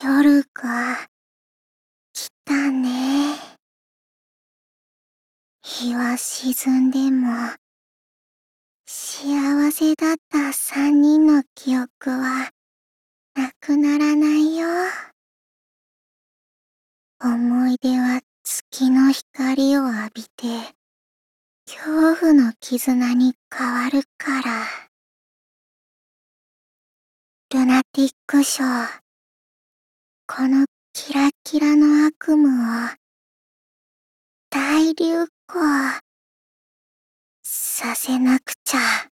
夜が来たね。日は沈んでも、幸せだった三人の記憶はなくならないよ。思い出は月の光を浴びて、恐怖の絆に変わるから。ルナティックショー、このキラキラの悪夢を大流行させなくちゃ。